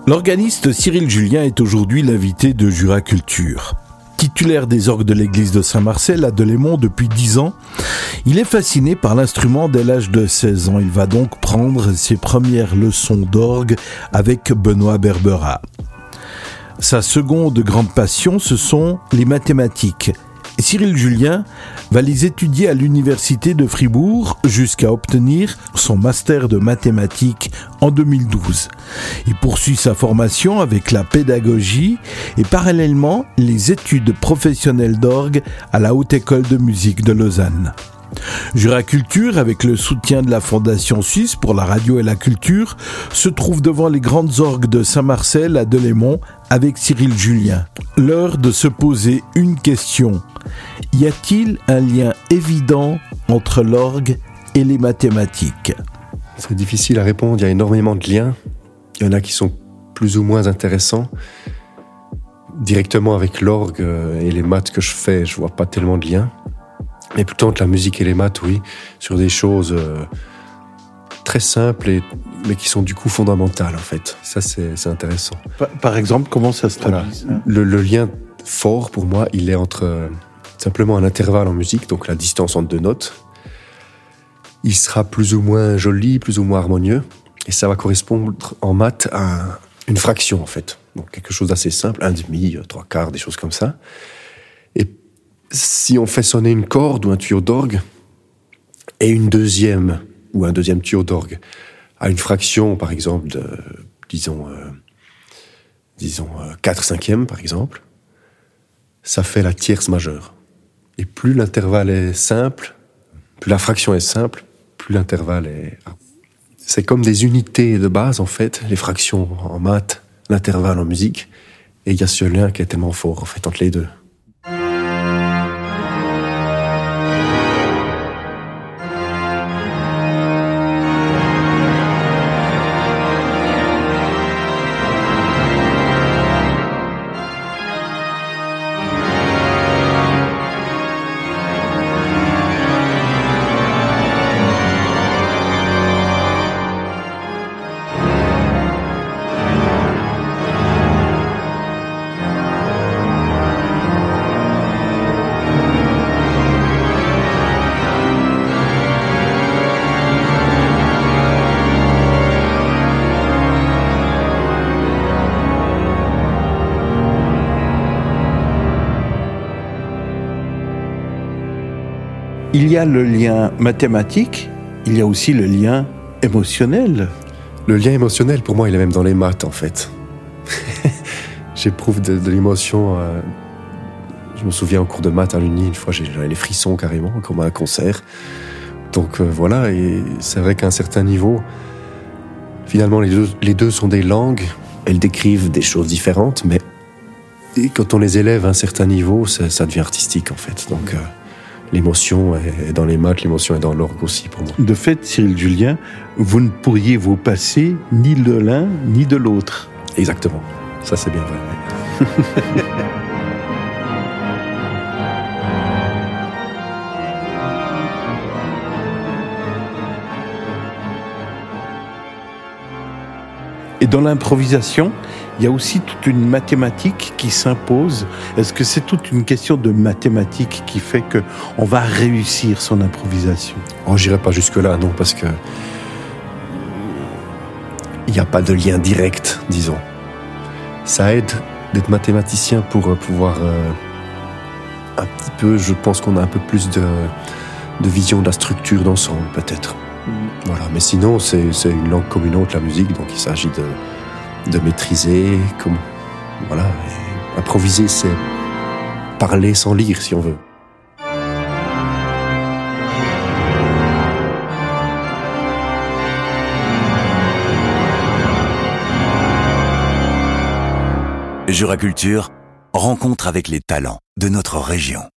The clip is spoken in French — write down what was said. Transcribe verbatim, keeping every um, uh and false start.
L'organiste Cyril Julien est aujourd'hui l'invité de Jura Culture. Titulaire des orgues de l'église de Saint-Marcel à Delémont depuis dix ans, il est fasciné par l'instrument dès l'âge de seize ans. Il va donc prendre ses premières leçons d'orgue avec Benoît Berbera. Sa seconde grande passion, ce sont les mathématiques. Cyril Julien va les étudier à l'université de Fribourg jusqu'à obtenir son master de mathématiques en deux mille douze. Il poursuit sa formation avec la pédagogie et parallèlement les études professionnelles d'orgue à la Haute École de musique de Lausanne. Jura Culture, avec le soutien de la Fondation Suisse pour la radio et la culture, se trouve devant les grandes orgues de Saint-Marcel à Delémont avec Cyril Julien. L'heure de se poser une question. Y a-t-il un lien évident entre l'orgue et les mathématiques ? C'est difficile à répondre, il y a énormément de liens. Il y en a qui sont plus ou moins intéressants. Directement avec l'orgue et les maths que je fais, je vois pas tellement de liens. Mais plutôt entre la musique et les maths, oui, sur des choses euh, très simples, et, mais qui sont du coup fondamentales, en fait. Ça, c'est, c'est intéressant. Par, par exemple, comment ça se traduit voilà. le, le lien fort, pour moi, il est entre euh, simplement un intervalle en musique, donc la distance entre deux notes. Il sera plus ou moins joli, plus ou moins harmonieux, et ça va correspondre en maths à une fraction, en fait. Donc quelque chose d'assez simple, un demi, trois quarts, des choses comme ça. Et si on fait sonner une corde ou un tuyau d'orgue et une deuxième ou un deuxième tuyau d'orgue à une fraction, par exemple, de, disons, euh, disons euh, quatre cinquièmes, par exemple, ça fait la tierce majeure. Et plus l'intervalle est simple, plus la fraction est simple, plus l'intervalle est... C'est comme des unités de base, en fait, les fractions en maths, l'intervalle en musique, et il y a ce lien qui est tellement fort, en fait, entre les deux. Il y a le lien mathématique, il y a aussi le lien émotionnel. Le lien émotionnel, pour moi, il est même dans les maths, en fait. J'éprouve de, de l'émotion. Euh, je me souviens au cours de maths à l'Uni, une fois, j'avais les frissons carrément, comme à un concert. Donc euh, voilà, et c'est vrai qu'à un certain niveau, finalement, les deux, les deux sont des langues. Elles décrivent des choses différentes, mais et quand on les élève à un certain niveau, ça, ça devient artistique, en fait. Donc... Euh, L'émotion est dans les maths, l'émotion est dans l'orgue aussi pour moi. De fait, Cyril Julien, vous ne pourriez vous passer ni de l'un ni de l'autre. Exactement, ça c'est bien vrai. Et dans l'improvisation, il y a aussi toute une mathématique qui s'impose. Est-ce que c'est toute une question de mathématiques qui fait qu'on va réussir son improvisation ? Oh, j'irai pas jusque-là, non, parce que il n'y a pas de lien direct, disons. Ça aide d'être mathématicien pour pouvoir euh, un petit peu, je pense qu'on a un peu plus de, de vision de la structure d'ensemble, peut-être. Voilà, mais sinon, c'est, c'est une langue comme une autre, la musique, donc il s'agit de, de maîtriser, comme, voilà, et improviser, c'est parler sans lire, si on veut. Jura Culture, rencontre avec les talents de notre région.